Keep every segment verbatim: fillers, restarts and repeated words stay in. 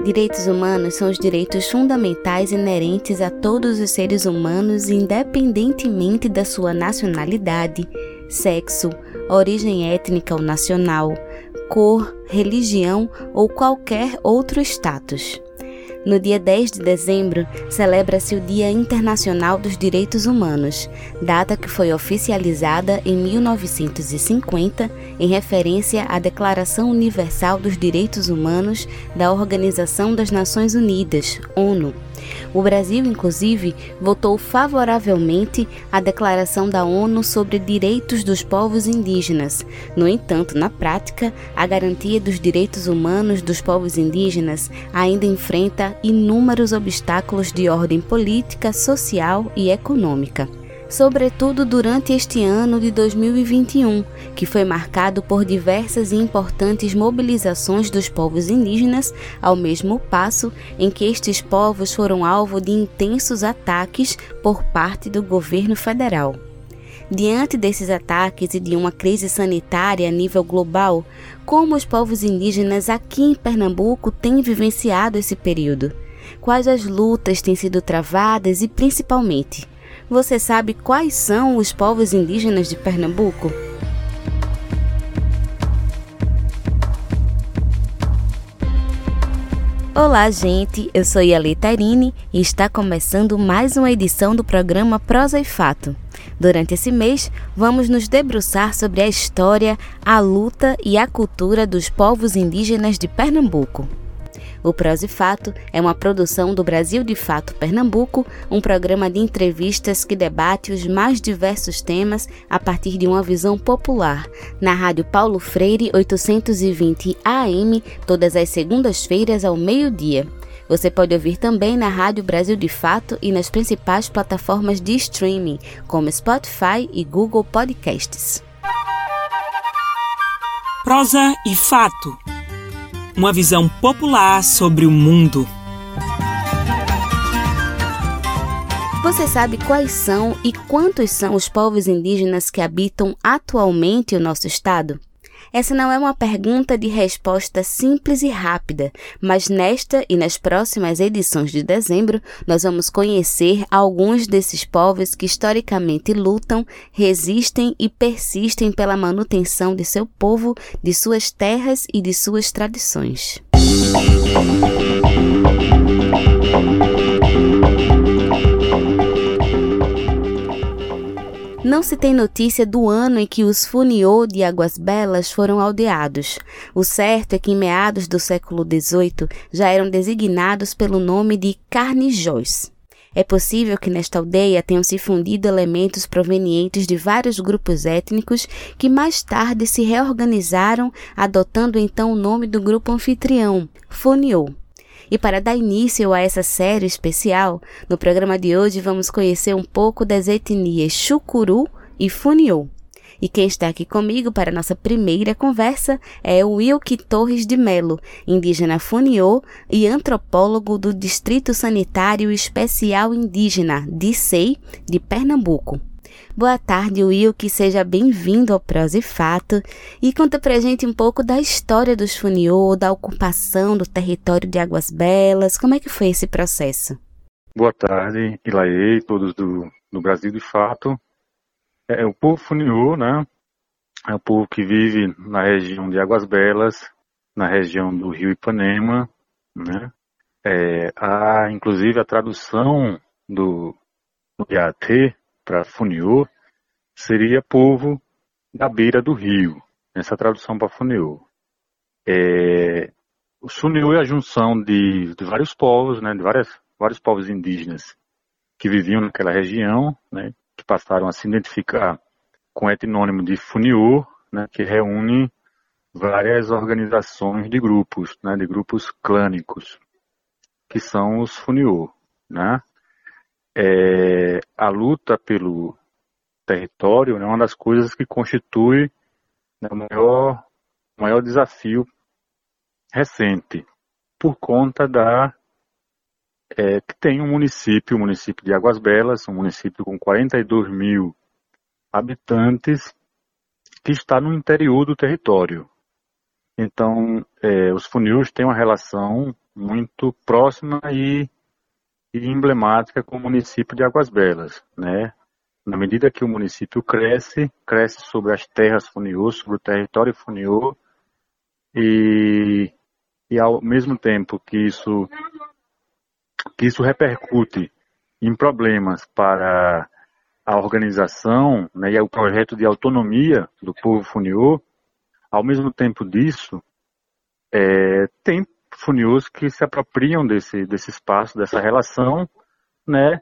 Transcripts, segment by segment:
Direitos humanos são os direitos fundamentais inerentes a todos os seres humanos, independentemente da sua nacionalidade, sexo, origem étnica ou nacional, cor, religião ou qualquer outro status. No dia dez de dezembro, celebra-se o Dia Internacional dos Direitos Humanos, data que foi oficializada em mil novecentos e cinquenta em referência à Declaração Universal dos Direitos Humanos da Organização das Nações Unidas, ONU. O Brasil, inclusive, votou favoravelmente à Declaração da ONU sobre Direitos dos Povos Indígenas. No entanto, na prática, a garantia dos direitos humanos dos povos indígenas ainda enfrenta inúmeros obstáculos de ordem política, social e econômica. Sobretudo durante este ano de dois mil e vinte e um, que foi marcado por diversas e importantes mobilizações dos povos indígenas, ao mesmo passo em que estes povos foram alvo de intensos ataques por parte do governo federal. Diante desses ataques e de uma crise sanitária a nível global, como os povos indígenas aqui em Pernambuco têm vivenciado esse período? Quais as lutas têm sido travadas e, principalmente, você sabe quais são os povos indígenas de Pernambuco? Olá, gente! Eu sou Yali Tairine e está começando mais uma edição do programa Prosa e Fato. Durante esse mês, vamos nos debruçar sobre a história, a luta e a cultura dos povos indígenas de Pernambuco. O Prosa e Fato é uma produção do Brasil de Fato Pernambuco, um programa de entrevistas que debate os mais diversos temas a partir de uma visão popular, na Rádio Paulo Freire oitocentos e vinte A M, todas as segundas-feiras ao meio-dia. Você pode ouvir também na Rádio Brasil de Fato e nas principais plataformas de streaming, como Spotify e Google Podcasts. Prosa e Fato. Uma visão popular sobre o mundo. Você sabe quais são e quantos são os povos indígenas que habitam atualmente o nosso estado? Essa não é uma pergunta de resposta simples e rápida, mas nesta e nas próximas edições de dezembro, nós vamos conhecer alguns desses povos que historicamente lutam, resistem e persistem pela manutenção de seu povo, de suas terras e de suas tradições. Não se tem notícia do ano em que os Funiô de Águas Belas foram aldeados. O certo é que em meados do século dezoito já eram designados pelo nome de Carnijóis. É possível que nesta aldeia tenham se fundido elementos provenientes de vários grupos étnicos que mais tarde se reorganizaram, adotando então o nome do grupo anfitrião, Funiô. E para dar início a essa série especial, no programa de hoje vamos conhecer um pouco das etnias Chucuru e Funiô. E quem está aqui comigo para a nossa primeira conversa é o Wilke Torres de Melo, indígena Funiô e antropólogo do Distrito Sanitário Especial Indígena, D I C E I, de Pernambuco. Boa tarde, Wilke, seja bem-vindo ao Prosa e Fato e conta pra gente um pouco da história dos Funiô, da ocupação do território de Águas Belas, como é que foi esse processo? Boa tarde, Ilaê, todos do, do Brasil de Fato. É, o povo Funiô, né, é o povo que vive na região de Águas Belas, na região do Rio Ipanema, né, é, há inclusive a tradução do, do Iatê para Funiô seria povo da beira do rio, essa tradução para Funiô. É, o Funiô é a junção de, de vários povos, né, de várias, vários povos indígenas que viviam naquela região, né, que passaram a se identificar com o etnônimo de Funiô, né, que reúne várias organizações de grupos, né, de grupos clânicos, que são os Funiô, né. É, a luta pelo território é, né, uma das coisas que constitui, né, o maior, maior desafio recente, por conta da é, que tem um município, o município de Águas Belas, um município com quarenta e dois mil habitantes, que está no interior do território. Então, é, os funiôs têm uma relação muito próxima e, e emblemática com o município de Águas Belas, né? Na medida que o município cresce, cresce sobre as terras funiô, sobre o território funiô, e, e ao mesmo tempo que isso, que isso repercute em problemas para a organização, né, e o projeto de autonomia do povo funiô, ao mesmo tempo disso, é, tem funiôs que se apropriam desse, desse espaço, dessa relação, né,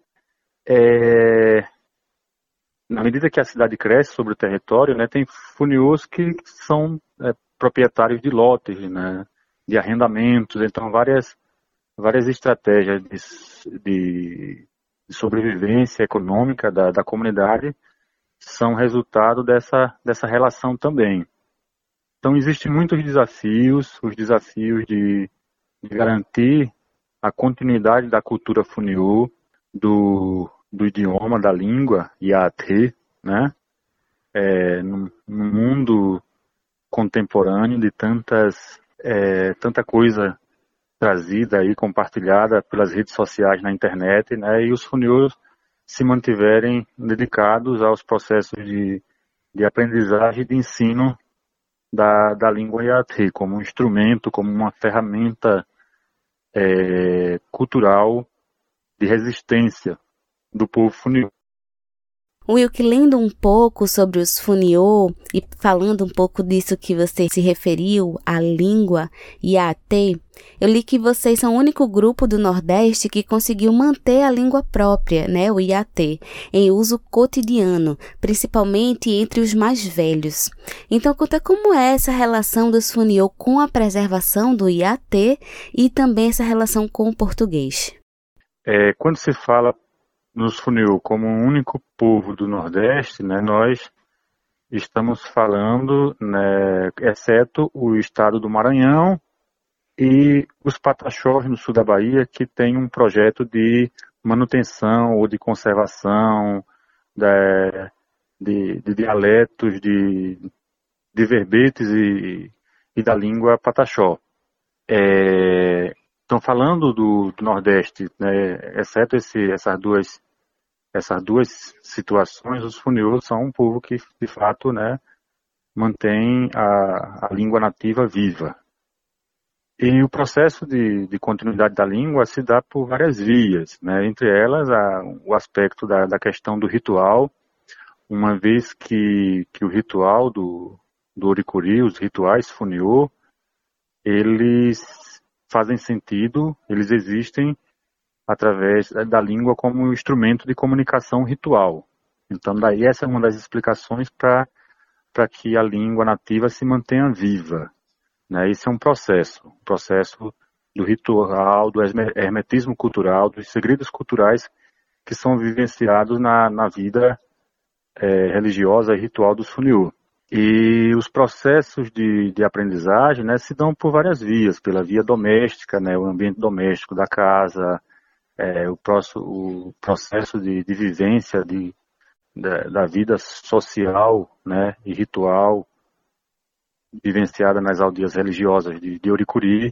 é, na medida que a cidade cresce sobre o território, né, tem funiôs que são é, proprietários de lotes, né, de arrendamentos, então várias, várias estratégias de, de, de sobrevivência econômica da, da comunidade são resultado dessa, dessa relação também. Então existem muitos desafios, os desafios de, de garantir a continuidade da cultura funiô, do do idioma, da língua, Iatê, né? É, no, no mundo contemporâneo de tantas, é, tanta coisa trazida e compartilhada pelas redes sociais na internet, né? E os funiôs se mantiverem dedicados aos processos de, de aprendizagem e de ensino da, da língua Iatê, como um instrumento, como uma ferramenta é, cultural de resistência do povo funiô. Wilk, lendo um pouco sobre os funiô e falando um pouco disso que você se referiu, à língua Iatê, eu li que vocês são o único grupo do Nordeste que conseguiu manter a língua própria, né, o Iatê, em uso cotidiano, principalmente entre os mais velhos. Então, conta como é essa relação dos funiô com a preservação do Iatê e também essa relação com o português. É, quando se fala nos funiô como um único povo do Nordeste, né, nós estamos falando, né, exceto o estado do Maranhão e os Pataxós no sul da Bahia, que tem um projeto de manutenção ou de conservação de, de, de dialetos, de, de verbetes e, e da língua Pataxó. É, então, falando do, do Nordeste, né, exceto esse, essas duas Essas duas situações, os funiôs são um povo que, de fato, né, mantém a, a língua nativa viva. E o processo de, de continuidade da língua se dá por várias vias, né, entre elas a, o aspecto da, da questão do ritual, uma vez que, que o ritual do, do Oricuri, os rituais funiô, eles fazem sentido, eles existem através da língua como instrumento de comunicação ritual. Então, daí essa é uma das explicações para para que a língua nativa se mantenha viva, né? Esse é um processo, um processo do ritual, do hermetismo cultural, dos segredos culturais que são vivenciados na, na vida é, religiosa e ritual dos funiô. E os processos de, de aprendizagem, né, se dão por várias vias, pela via doméstica, né, o ambiente doméstico da casa, É, o, próximo, o processo de, de vivência de, da, da vida social, né, e ritual vivenciada nas aldeias religiosas de, de Oricuri,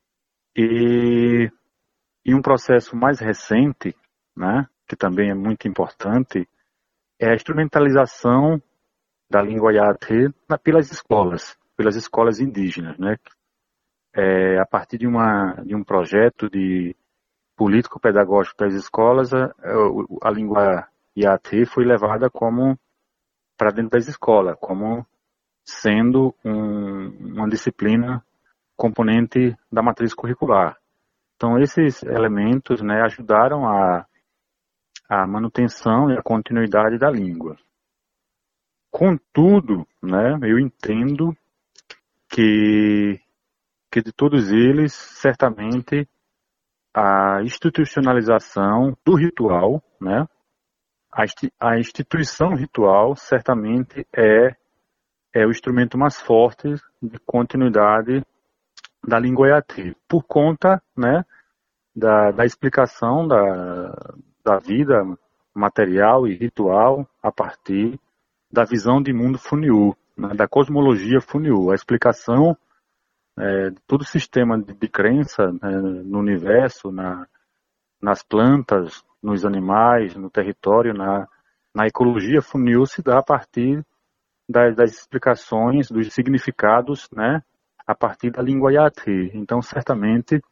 e, e um processo mais recente, né, que também é muito importante, é a instrumentalização da língua Iatê pelas escolas, pelas escolas indígenas, né, é, a partir de, uma, de um projeto de político-pedagógico das escolas, a, a língua Iatê foi levada como para dentro das escolas, como sendo um, uma disciplina componente da matriz curricular. Então, esses elementos, né, ajudaram a, a manutenção e a continuidade da língua. Contudo, né, eu entendo que, que de todos eles, certamente, a institucionalização do ritual, né? A instituição ritual certamente é, é o instrumento mais forte de continuidade da língua Iatê, por conta, né, da, da explicação da, da vida material e ritual a partir da visão de mundo funiô, né, da cosmologia funiô, a explicação é, todo o sistema de, de crença, né, no universo, na, nas plantas, nos animais, no território, na, na ecologia, Funiô se dá a partir das, das explicações, dos significados, né, a partir da língua Yaté. Então, certamente,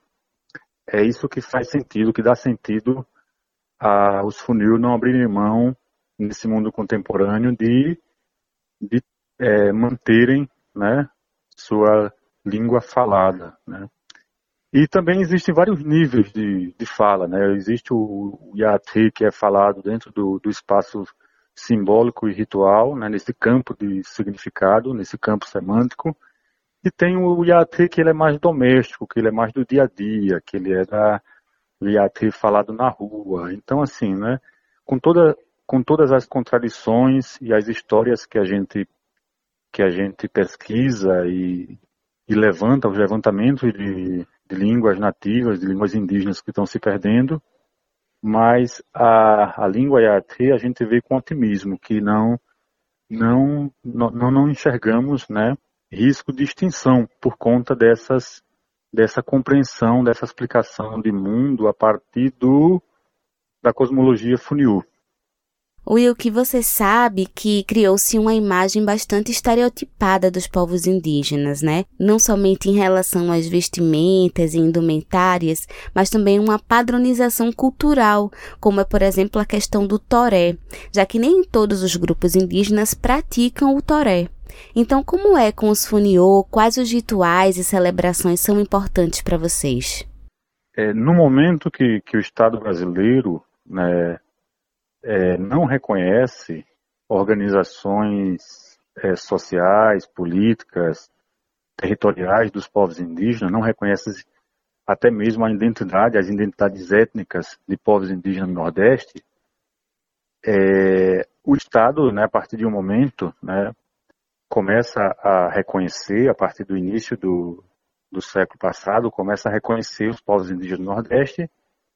é isso que faz sentido, que dá sentido a os Funiô não abrirem mão, nesse mundo contemporâneo, de, de é, manterem, né, sua língua falada, né. E também existem vários níveis de, de fala, né. Existe o, o Yaté, que é falado dentro do, do espaço simbólico e ritual, né, nesse campo de significado, nesse campo semântico. E tem o Yaté, que ele é mais doméstico, que ele é mais do dia a dia, que ele é da o Yaté falado na rua. Então, assim, né, com, toda, com todas as contradições e as histórias que a gente, que a gente pesquisa e, e levanta, os levantamentos de, de línguas nativas, de línguas indígenas que estão se perdendo, mas a, a língua Yaté a gente vê com otimismo, que não, não, não, não enxergamos, né, risco de extinção por conta dessas, dessa compreensão, dessa explicação de mundo a partir do, da cosmologia Funiô. Will, que você sabe que criou-se uma imagem bastante estereotipada dos povos indígenas, né? Não somente em relação às vestimentas e indumentárias, mas também uma padronização cultural, como é, por exemplo, a questão do toré, já que nem todos os grupos indígenas praticam o toré. Então, como é com os Funiô? Quais os rituais e celebrações são importantes para vocês? É, no momento que, que o Estado brasileiro, né, É, não reconhece organizações é, sociais, políticas, territoriais dos povos indígenas, não reconhece até mesmo a identidade, as identidades étnicas de povos indígenas no Nordeste, é, o Estado, né, a partir de um momento, né, começa a reconhecer, a partir do início do, do século passado, começa a reconhecer os povos indígenas do Nordeste,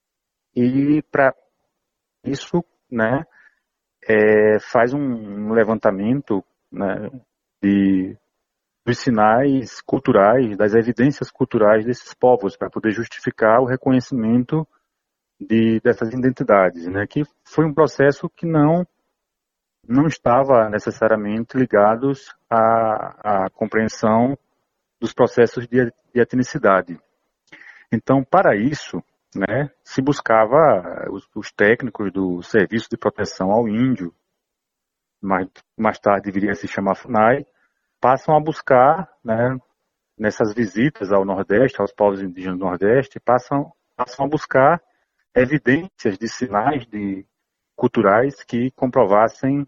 e para isso, né, é, faz um, um levantamento, né, de, dos sinais culturais, das evidências culturais desses povos, para poder justificar o reconhecimento de, dessas identidades, né, que foi um processo que não, não estava necessariamente ligados à, à compreensão dos processos de, de etnicidade. Então, para isso, né, se buscava os, os técnicos do Serviço de Proteção ao Índio, mais, mais tarde viria a se chamar FUNAI, passam a buscar, né, nessas visitas ao Nordeste, aos povos indígenas do Nordeste, passam, passam a buscar evidências de sinais de, culturais que comprovassem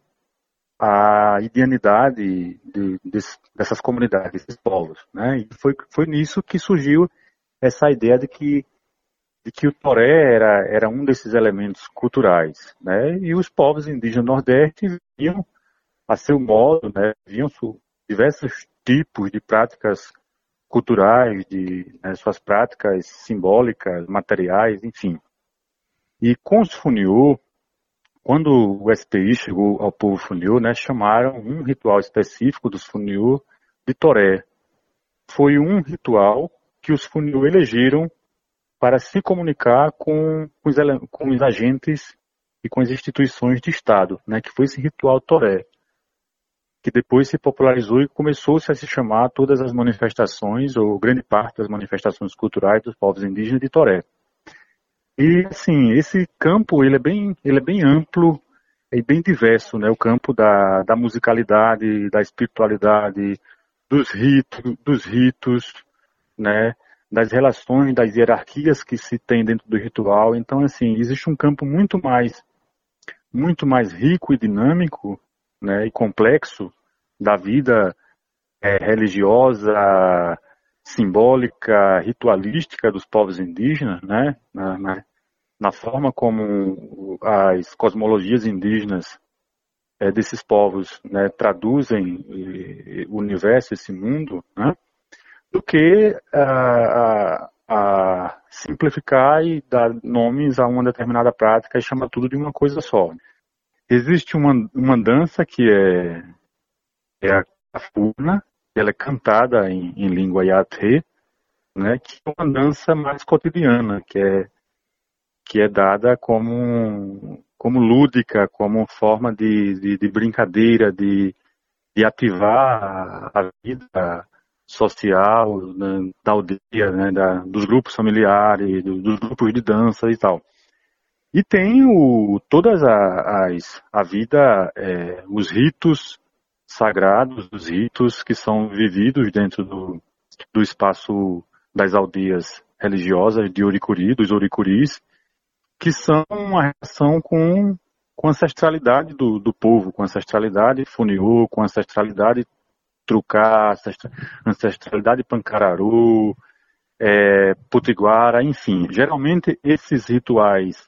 a indianidade de, de, dessas comunidades, desses povos, né, e foi, foi nisso que surgiu essa ideia de que de que o toré era, era um desses elementos culturais, né? E os povos indígenas do Nordeste viam a seu modo, né? Viam diversos tipos de práticas culturais, de, né, suas práticas simbólicas, materiais, enfim. E com os Funiô, quando o S P I chegou ao povo Funiô, né, chamaram um ritual específico dos Funiô de toré. Foi um ritual que os Funiô elegeram para se comunicar com os, com os agentes e com as instituições de Estado, né, que foi esse ritual toré, que depois se popularizou e começou-se a se chamar todas as manifestações, ou grande parte das manifestações culturais dos povos indígenas de toré. E, assim, esse campo, ele é bem, ele é bem amplo e bem diverso, né, o campo da, da musicalidade, da espiritualidade, dos ritos, dos ritos, né, das relações, das hierarquias que se tem dentro do ritual. Então, assim, existe um campo muito mais, muito mais rico e dinâmico, né, e complexo da vida é, religiosa, simbólica, ritualística dos povos indígenas, né, na, na, na forma como as cosmologias indígenas é, desses povos, né, traduzem o universo, esse mundo, né, do que a, a, a simplificar e dar nomes a uma determinada prática e chamar tudo de uma coisa só. Existe uma, uma dança que é, é a cafuna, ela é cantada em, em língua Yaté, né, que é uma dança mais cotidiana, que é, que é dada como, como lúdica, como forma de, de, de brincadeira, de, de ativar a vida social, né, da aldeia, né, da, dos grupos familiares, do, dos grupos de dança e tal. E tem o, todas a, as, a vida, é, os ritos sagrados, os ritos que são vividos dentro do, do espaço das aldeias religiosas de Oricuri, dos Oricuris, que são uma relação com, com a ancestralidade do, do povo, com a ancestralidade Funiô, com a ancestralidade Trucá, ancestralidade Pancararu, é, Potiguara, enfim. Geralmente esses rituais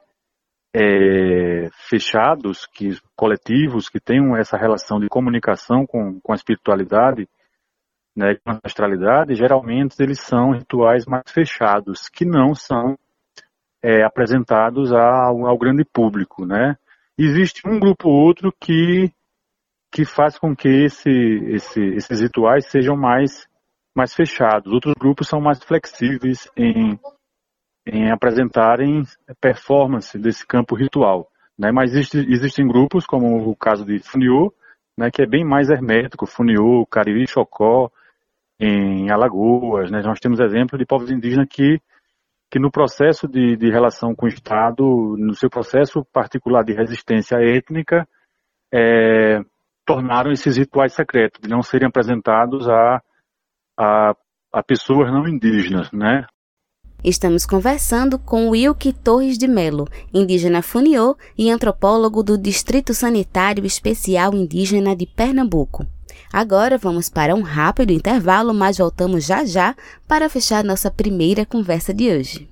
é, fechados, que, coletivos, que tenham essa relação de comunicação com, com a espiritualidade, né, com a ancestralidade, geralmente eles são rituais mais fechados, que não são é, apresentados ao, ao grande público, né? Existe um grupo ou outro que que faz com que esse, esse, esses rituais sejam mais, mais fechados. Outros grupos são mais flexíveis em, em apresentarem performance desse campo ritual, né? Mas existe, existem grupos, como o caso de Funiô, né, que é bem mais hermético, Funiô, Cariri, Chocó, em Alagoas, né? Nós temos exemplos de povos indígenas que, que no processo de, de relação com o Estado, no seu processo particular de resistência étnica, é, tornaram esses rituais secretos, de não serem apresentados a, a, a pessoas não indígenas, né? Estamos conversando com Wilke Torres de Melo, indígena Funiô e antropólogo do Distrito Sanitário Especial Indígena de Pernambuco. Agora vamos para um rápido intervalo, mas voltamos já já para fechar nossa primeira conversa de hoje.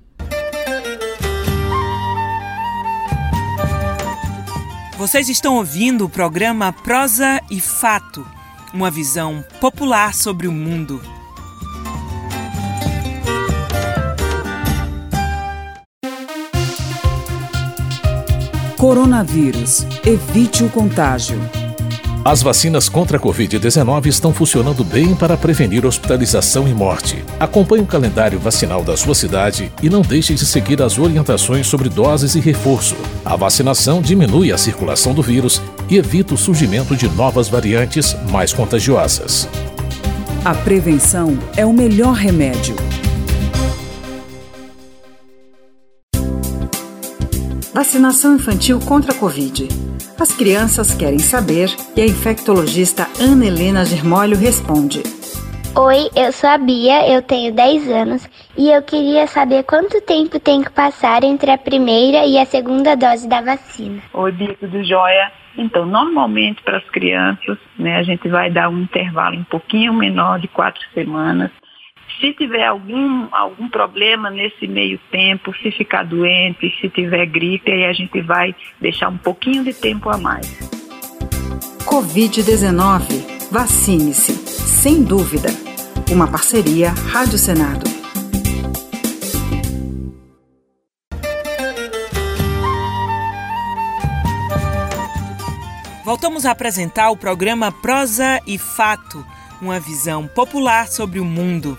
Vocês estão ouvindo o programa Prosa e Fato, uma visão popular sobre o mundo. Coronavírus. Evite o contágio. As vacinas contra a covid dezenove estão funcionando bem para prevenir hospitalização e morte. Acompanhe o calendário vacinal da sua cidade e não deixe de seguir as orientações sobre doses e reforço. A vacinação diminui a circulação do vírus e evita o surgimento de novas variantes mais contagiosas. A prevenção é o melhor remédio. Vacinação infantil contra a Covid. As crianças querem saber e a infectologista Ana Helena Germólio responde. Oi, eu sou a Bia, eu tenho dez anos e eu queria saber quanto tempo tem que passar entre a primeira e a segunda dose da vacina. Oi, Bia, tudo jóia? Então, normalmente para as crianças, né, a gente vai dar um intervalo um pouquinho menor de quatro semanas. Se tiver algum, algum problema nesse meio tempo, se ficar doente, se tiver gripe, aí a gente vai deixar um pouquinho de tempo a mais. covid dezenove. Vacine-se, sem dúvida. Uma parceria Rádio Senado. Voltamos a apresentar o programa Prosa e Fato, uma visão popular sobre o mundo.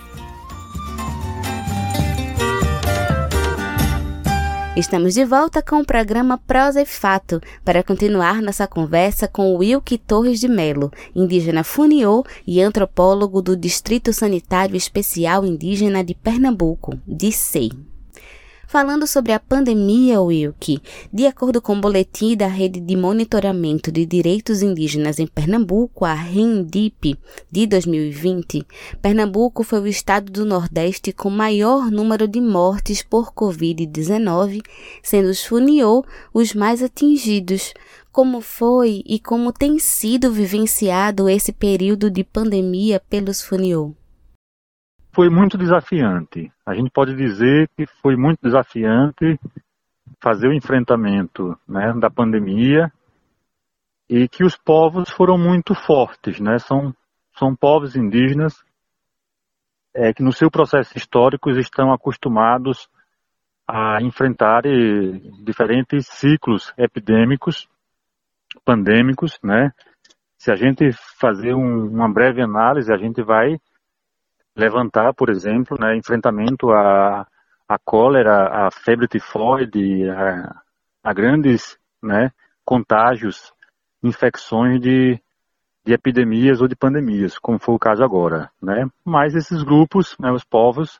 Estamos de volta com o programa Prosa e Fato para continuar nossa conversa com Wilke Torres de Melo, indígena Funiô e antropólogo do Distrito Sanitário Especial Indígena de Pernambuco, D S E I. Falando sobre a pandemia, Wilke, de acordo com o boletim da Rede de Monitoramento de Direitos Indígenas em Pernambuco, a RENDIP, de dois mil e vinte, Pernambuco foi o estado do Nordeste com maior número de mortes por covid dezenove, sendo os Funiô os mais atingidos. Como foi e como tem sido vivenciado esse período de pandemia pelos Funiô? Foi muito desafiante. A gente pode dizer que foi muito desafiante fazer o enfrentamento, né, da pandemia e que os povos foram muito fortes, né? São, são povos indígenas é, que no seu processo histórico estão acostumados a enfrentar diferentes ciclos epidêmicos, pandêmicos, né? Se a gente fazer um, uma breve análise, a gente vai levantar, por exemplo, né, enfrentamento à, à cólera, à febre tifoide, a, a grandes, né, contágios, infecções de, de epidemias ou de pandemias, como foi o caso agora, né? Mas esses grupos, né, os povos,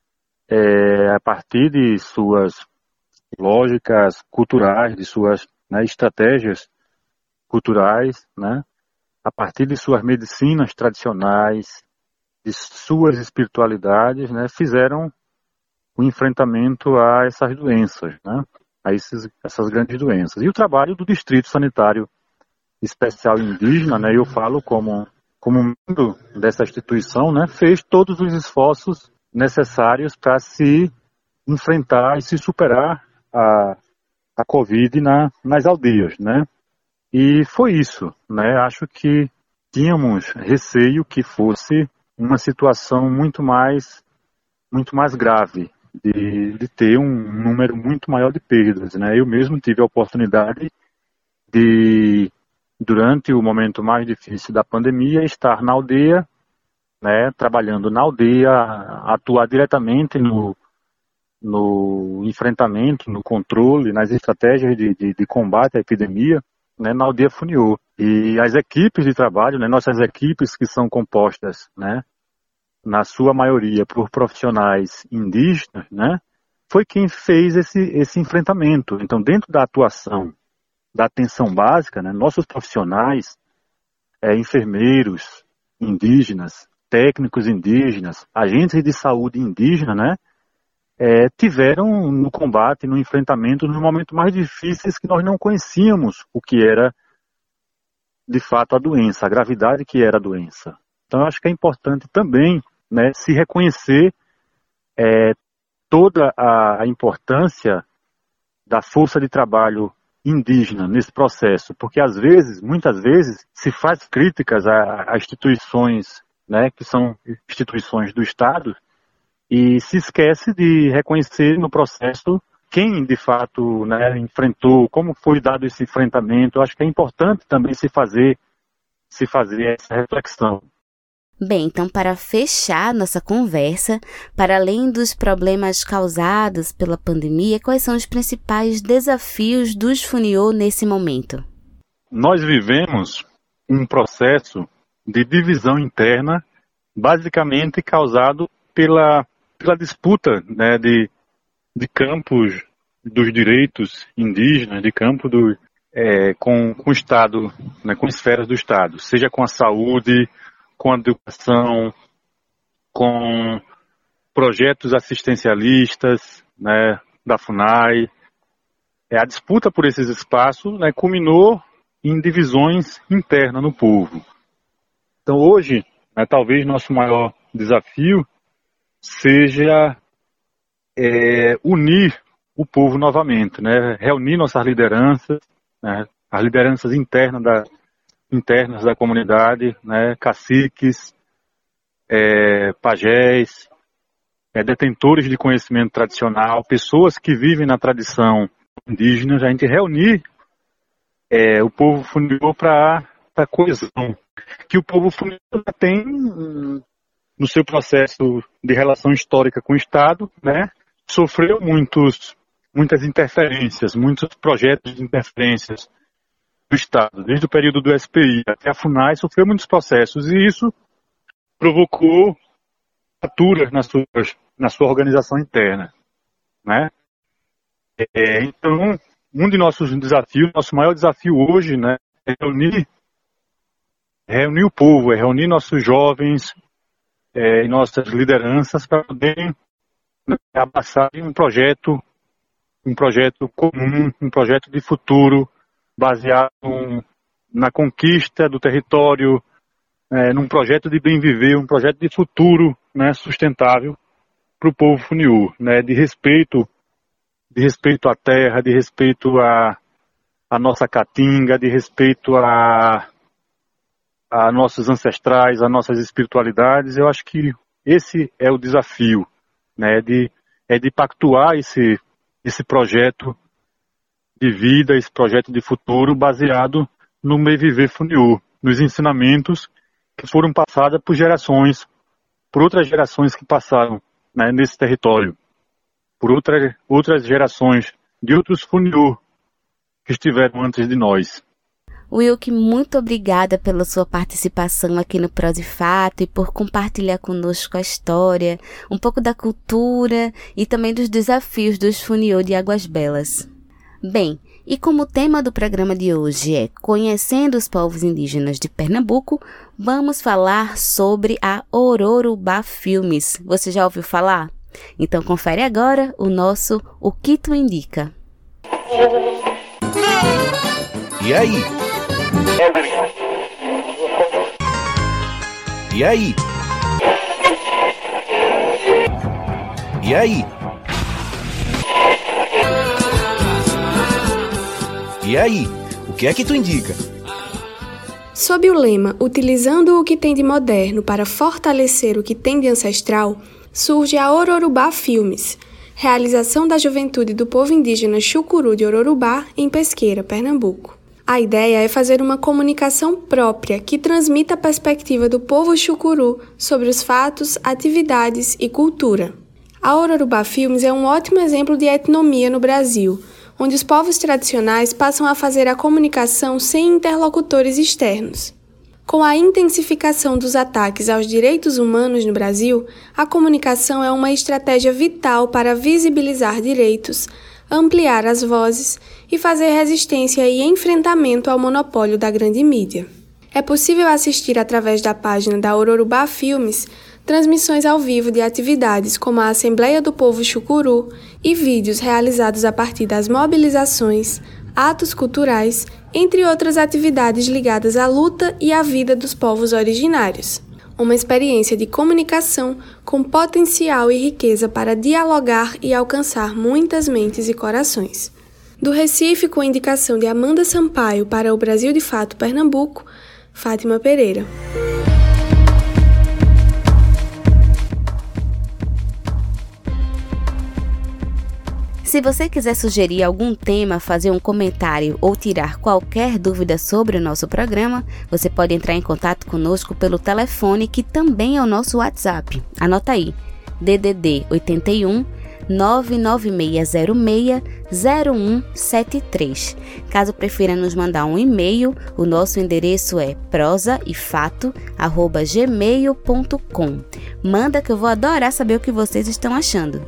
é, a partir de suas lógicas culturais, de suas, né, estratégias culturais, né, a partir de suas medicinas tradicionais, de suas espiritualidades, né, fizeram o enfrentamento a essas doenças, né, a esses, essas grandes doenças. E o trabalho do Distrito Sanitário Especial Indígena, né, eu falo como, como membro dessa instituição, né, fez todos os esforços necessários para se enfrentar e se superar a, a Covid na, nas aldeias, né. E foi isso, né, acho que tínhamos receio que fosse uma situação muito mais, muito mais grave, de, de ter um número muito maior de perdas, né? Eu mesmo tive a oportunidade de, durante o momento mais difícil da pandemia, estar na aldeia, né, trabalhando na aldeia, atuar diretamente no, no enfrentamento, no controle, nas estratégias de, de, de combate à epidemia, né, na aldeia Funiô. E as equipes de trabalho, né, nossas equipes que são compostas, né, na sua maioria por profissionais indígenas, né, foi quem fez esse, esse enfrentamento. Então, dentro da atuação da atenção básica, né, nossos profissionais, é, enfermeiros indígenas, técnicos indígenas, agentes de saúde indígena, né, é, tiveram no combate, no enfrentamento, nos momentos mais difíceis que nós não conhecíamos o que era de fato a doença, a gravidade que era a doença. Então eu acho que é importante também, né, se reconhecer é, toda a, a importância da força de trabalho indígena nesse processo, porque às vezes, muitas vezes, se faz críticas a, a instituições, né, que são instituições do Estado, e se esquece de reconhecer no processo quem de fato, né, enfrentou, como foi dado esse enfrentamento. Eu acho que é importante também se fazer, se fazer essa reflexão. Bem, então para fechar nossa conversa, para além dos problemas causados pela pandemia, quais são os principais desafios dos Funiô nesse momento? Nós vivemos um processo de divisão interna, basicamente causado pela, pela disputa, né, de de campos dos direitos indígenas, de campo do, é, com, com o Estado, né, com esferas do Estado, seja com a saúde, com a educação, com projetos assistencialistas, né, da FUNAI. É, a disputa por esses espaços, né, culminou em divisões internas no povo. Então hoje, né, talvez nosso maior desafio seja É, unir o povo novamente, né? Reunir nossas lideranças, né? As lideranças internas da, internas da comunidade, né? Caciques, é, pajés, é, detentores de conhecimento tradicional, pessoas que vivem na tradição indígena, a gente reunir é, o povo Funiô para a coesão, que o povo Funiô tem no seu processo de relação histórica com o Estado, né? Sofreu muitos, muitas interferências, muitos projetos de interferências do Estado, desde o período do S P I até a FUNAI, sofreu muitos processos, e isso provocou fraturas na sua, na sua organização interna, né? É, então, um de nossos desafios, nosso maior desafio hoje, né, é reunir, reunir o povo, é reunir nossos jovens é, e nossas lideranças para poderem abraçar um projeto, um projeto comum, um projeto de futuro, baseado na conquista do território, é, num projeto de bem viver, um projeto de futuro, né, sustentável para o povo Funiô, né, de respeito, de respeito à terra, de respeito à, à nossa caatinga, de respeito a, a nossos ancestrais, a nossas espiritualidades. Eu acho que esse é o desafio. Né, de, é de pactuar esse, esse projeto de vida, esse projeto de futuro baseado no bem viver Funiô, nos ensinamentos que foram passados por gerações por outras gerações que passaram, né, nesse território, por outra, outras gerações de outros funiô que estiveram antes de nós. Wilk, muito obrigada pela sua participação aqui no Prosa e Fato e por compartilhar conosco a história, um pouco da cultura e também dos desafios dos funiô de Águas Belas. Bem, e como o tema do programa de hoje é Conhecendo os Povos Indígenas de Pernambuco, vamos falar sobre a Ororubá Filmes. Você já ouviu falar? Então confere agora o nosso O Que Tu Indica. E aí? E aí? E aí? E aí? O que é que tu indica? Sob o lema Utilizando o que tem de moderno para fortalecer o que tem de ancestral, surge a Ororubá Filmes, realização da juventude do povo indígena Xucuru de Ororubá, em Pesqueira, Pernambuco. A ideia é fazer uma comunicação própria que transmita a perspectiva do povo Xucuru sobre os fatos, atividades e cultura. A Ororubá Filmes é um ótimo exemplo de etnomia no Brasil, onde os povos tradicionais passam a fazer a comunicação sem interlocutores externos. Com a intensificação dos ataques aos direitos humanos no Brasil, a comunicação é uma estratégia vital para visibilizar direitos, ampliar as vozes e fazer resistência e enfrentamento ao monopólio da grande mídia. É possível assistir através da página da Ororubá Filmes transmissões ao vivo de atividades como a Assembleia do Povo Xucuru e vídeos realizados a partir das mobilizações, atos culturais, entre outras atividades ligadas à luta e à vida dos povos originários. Uma experiência de comunicação com potencial e riqueza para dialogar e alcançar muitas mentes e corações. Do Recife, com indicação de Amanda Sampaio para o Brasil de Fato Pernambuco, Fátima Pereira. Se você quiser sugerir algum tema, fazer um comentário ou tirar qualquer dúvida sobre o nosso programa, você pode entrar em contato conosco pelo telefone, que também é o nosso WhatsApp. Anota aí, D D D oito um, nove nove seis zero seis, zero um sete três. Caso prefira nos mandar um e-mail, o nosso endereço é prosa e fato arroba gmail ponto com. Manda que eu vou adorar saber o que vocês estão achando.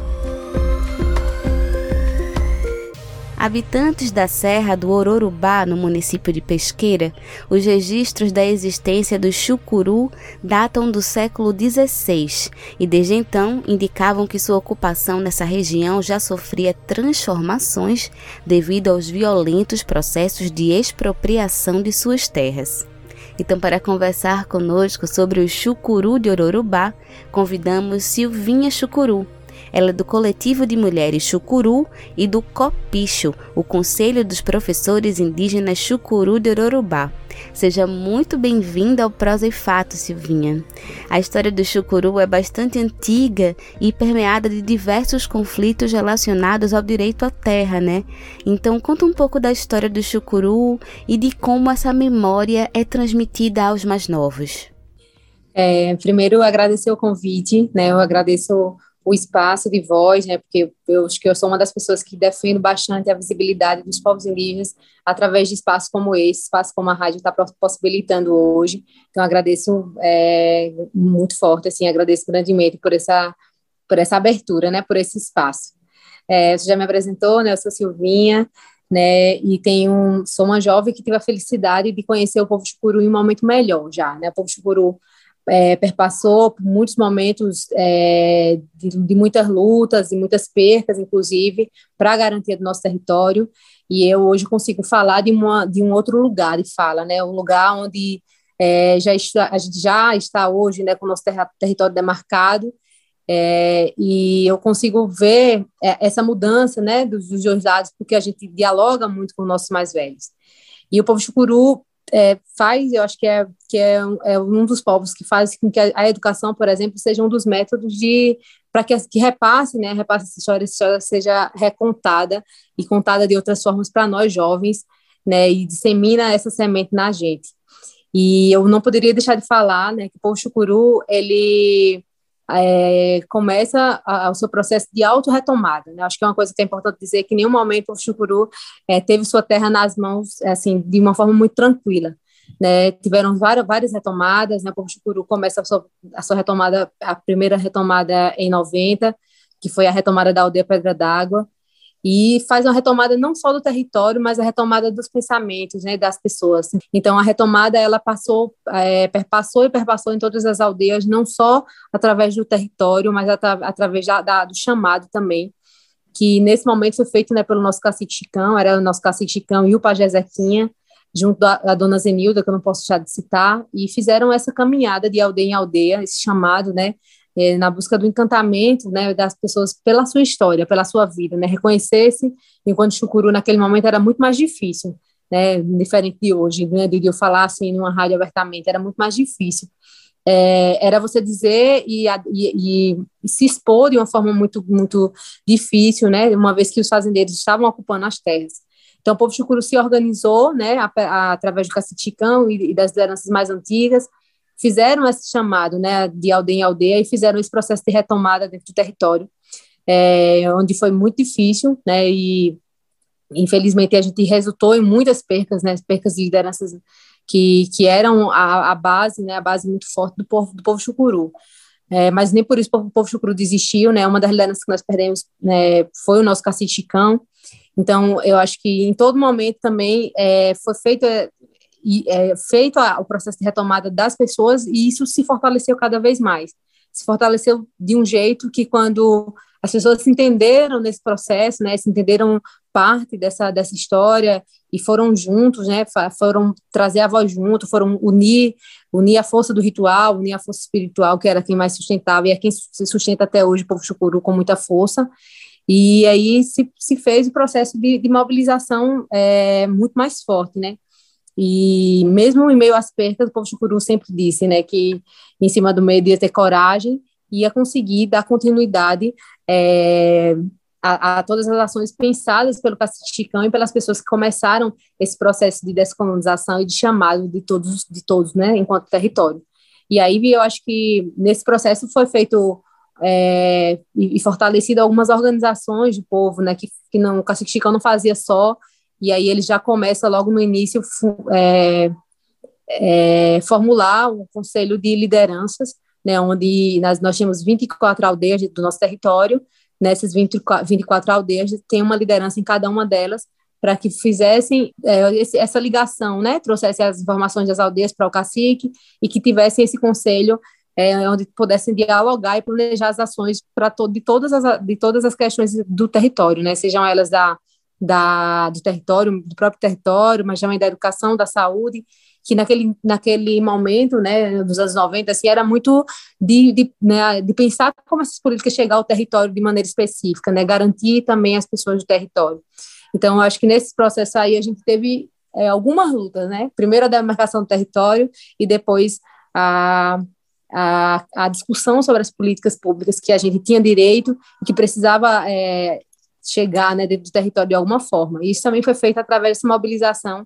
Habitantes da Serra do Ororubá, no município de Pesqueira, os registros da existência do Xucuru datam do século dezesseis e desde então indicavam que sua ocupação nessa região já sofria transformações devido aos violentos processos de expropriação de suas terras. Então, para conversar conosco sobre o Xucuru de Ororubá, convidamos Silvinha Xucuru. Ela é do Coletivo de Mulheres Xucuru e do COPIXO, o Conselho dos Professores Indígenas Xucuru de Ororubá. Seja muito bem-vinda ao Prosa e Fato, Silvinha. A história do Xucuru é bastante antiga e permeada de diversos conflitos relacionados ao direito à terra, né? Então, conta um pouco da história do Xucuru e de como essa memória é transmitida aos mais novos. É, primeiro, agradecer o convite, né? Eu agradeço o espaço de voz, né, porque eu acho que eu sou uma das pessoas que defendo bastante a visibilidade dos povos indígenas através de espaços como esse, espaço como a rádio está possibilitando hoje. Então, agradeço é, muito forte, assim, agradeço grandemente por essa, por essa abertura, né, por esse espaço. É, você já me apresentou, né, eu sou Silvinha, né, e tenho, sou uma jovem que tive a felicidade de conhecer o povo Xucuru em um momento melhor já, né, o povo Xucuru É, perpassou por muitos momentos é, de, de muitas lutas e muitas percas, inclusive, para a garantia do nosso território, e eu hoje consigo falar de, uma, de um outro lugar de fala, né, um lugar onde é, já está, a gente já está hoje, né, com o nosso ter, território demarcado, é, e eu consigo ver é, essa mudança, né, dos, dos dois lados, porque a gente dialoga muito com os nossos mais velhos. E o povo Xucuru É, faz, eu acho que, é, que é, é um dos povos que faz com que a, a educação, por exemplo, seja um dos métodos de para que, que repasse, né, repasse essa história, essa história seja recontada e contada de outras formas para nós jovens, né, e dissemina essa semente na gente. E eu não poderia deixar de falar, né, que o povo chucuru, ele é, começa a, a, o seu processo de autorretomada, né? Acho que é uma coisa que é importante dizer, que em nenhum momento o povo chucuru é, teve sua terra nas mãos, assim, de uma forma muito tranquila, né? Tiveram várias, várias retomadas, né? O povo chucuru começa a sua, a sua retomada, a primeira retomada em noventa, que foi a retomada da aldeia Pedra d'Água, e faz uma retomada não só do território, mas a retomada dos pensamentos, né, das pessoas. Então, a retomada, ela passou, é, perpassou e perpassou em todas as aldeias, não só através do território, mas atra- através da, da, do chamado também, que nesse momento foi feito, né, pelo nosso cacique Chicão, era o nosso cacique Chicão e o pajé Zequinha, junto da, da dona Zenilda, que eu não posso deixar de citar, e fizeram essa caminhada de aldeia em aldeia, esse chamado, né, É, na busca do encantamento, né, das pessoas pela sua história, pela sua vida, né, reconhecer-se, enquanto chucuru naquele momento era muito mais difícil, né, diferente de hoje, né, de eu falar assim numa rádio abertamente, era muito mais difícil. É, era você dizer e, e, e se expor de uma forma muito, muito difícil, né, uma vez que os fazendeiros estavam ocupando as terras. Então, o povo chucuru se organizou, né, a, a, através do cacique Chicão e, e das lideranças mais antigas, fizeram esse chamado, né, de aldeia em aldeia e fizeram esse processo de retomada dentro do território, é, onde foi muito difícil, né, e infelizmente a gente resultou em muitas percas, né, percas de lideranças que, que eram a, a base, né, a base muito forte do povo, do povo chucuru. É, mas nem por isso o povo chucuru desistiu, né, uma das lideranças que nós perdemos, né, foi o nosso cacique Chicão. Então, eu acho que em todo momento também é, foi feito... E, é, feito a, o processo de retomada das pessoas, e isso se fortaleceu cada vez mais. Se fortaleceu de um jeito que, quando as pessoas se entenderam nesse processo, né, se entenderam parte dessa, dessa história e foram juntos, né, foram trazer a voz junto, foram unir, unir a força do ritual, unir a força espiritual, que era quem mais sustentava, e é quem se sustenta até hoje, o povo chucuru, com muita força. E aí se, se fez o processo de, de mobilização é, muito mais forte, né? E mesmo em meio às percas, o povo chucuru sempre disse, né, que em cima do medo ia ter coragem, ia conseguir dar continuidade é, a, a todas as ações pensadas pelo cacique Chicão e pelas pessoas que começaram esse processo de descolonização e de chamado de todos, de todos, né, enquanto território. E aí eu acho que nesse processo foi feito é, e, e fortalecido algumas organizações do povo, né, que, que não, o cacique Chicão não fazia só. E aí ele já começa logo no início é, é, formular um conselho de lideranças, né, onde nós, nós tínhamos vinte e quatro aldeias do nosso território. Nessas vinte e quatro aldeias tem uma liderança em cada uma delas, para que fizessem é, esse, essa ligação, né, trouxessem as informações das aldeias para o cacique e que tivessem esse conselho é, onde pudessem dialogar e planejar as ações para to, de, todas as, de todas as questões do território, né, sejam elas da Da, do território, do próprio território, mas também da educação, da saúde, que naquele, naquele momento, né, dos anos noventa, assim, era muito de, de, né, de pensar como essas políticas chegar ao território de maneira específica, né, garantir também as pessoas do território. Então, eu acho que nesse processo aí a gente teve é, algumas lutas, né, primeiro a demarcação do território e depois a, a, a discussão sobre as políticas públicas que a gente tinha direito e que precisava... É, chegar, né, dentro do território de alguma forma. E isso também foi feito através dessa mobilização,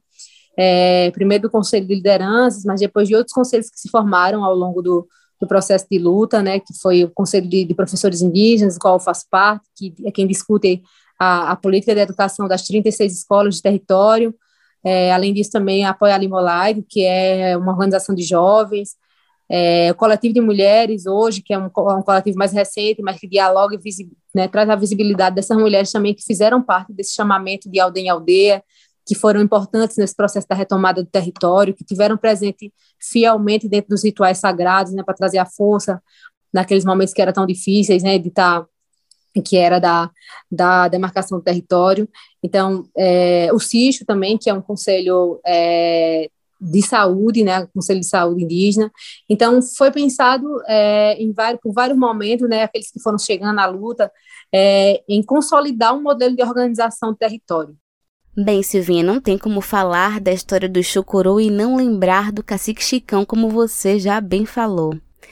é, primeiro do Conselho de Lideranças, mas depois de outros conselhos que se formaram ao longo do, do processo de luta, né, que foi o Conselho de, de Professores Indígenas, do qual eu faço parte, que é quem discute a, a política de educação das trinta e seis escolas de território. É, além disso, também apoia a Limolive, que é uma organização de jovens, É, o Coletivo de Mulheres, hoje, que é um, um coletivo mais recente, mas que dialoga e visi, né, traz a visibilidade dessas mulheres também que fizeram parte desse chamamento de aldeia em aldeia, que foram importantes nesse processo da retomada do território, que tiveram presente fielmente dentro dos rituais sagrados, né, para trazer a força naqueles momentos que eram tão difíceis, né, de estar, que era da, da demarcação do território. Então, é, o CISCHO também, que é um conselho... É, de saúde, né, Conselho de Saúde Indígena. Então, foi pensado é, em vários, por vários momentos, né, aqueles que foram chegando à luta, é, em consolidar um modelo de organização do território. Bem, Silvinha, não tem como falar da história do chucuru e não lembrar do cacique Chicão, como você já bem falou.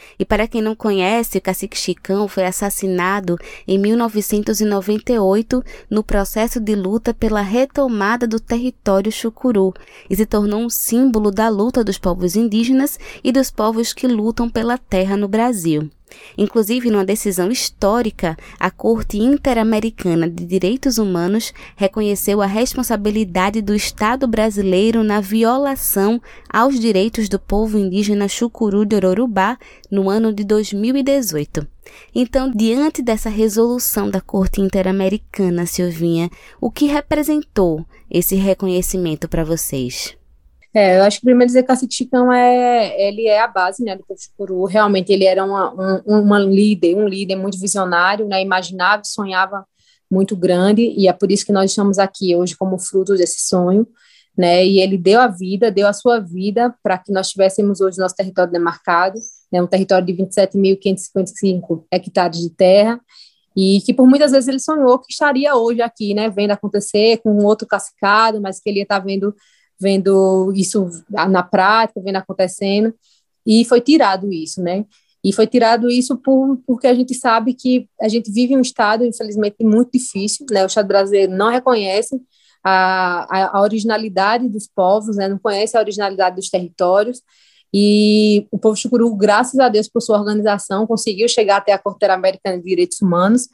E para quem não conhece, o Cacique Chicão foi assassinado em mil novecentos e noventa e oito no processo de luta pela retomada do território chucuru e se tornou um símbolo da luta dos povos indígenas e dos povos que lutam pela terra no Brasil. Inclusive, numa decisão histórica, a Corte Interamericana de Direitos Humanos reconheceu a responsabilidade do Estado brasileiro na violação aos direitos do povo indígena chucuru de Ororubá no ano de dois mil e dezoito. Então, diante dessa resolução da Corte Interamericana, Silvinha, o que representou esse reconhecimento para vocês? É, eu acho que primeiro dizer que o Cacique Chicão é, ele é a base, né, do povo chucuru. Realmente ele era uma, um, uma líder, um líder muito visionário, né, imaginava, sonhava muito grande, e é por isso que nós estamos aqui hoje como fruto desse sonho, né, e ele deu a vida, deu a sua vida para que nós tivéssemos hoje nosso território demarcado, né, um território de vinte e sete mil quinhentos e cinquenta e cinco hectares de terra, e que por muitas vezes ele sonhou que estaria hoje aqui, né, vendo acontecer com um outro cacicado, mas que ele ia estar vendo vendo isso na prática, vendo acontecendo, e foi tirado isso, né, e foi tirado isso por, porque a gente sabe que a gente vive em um estado, infelizmente, muito difícil, né, o Estado brasileiro não reconhece a, a, a originalidade dos povos, né, não conhece a originalidade dos territórios, e o povo chucuru, graças a Deus, por sua organização, conseguiu chegar até a Corte Interamericana de Direitos Humanos.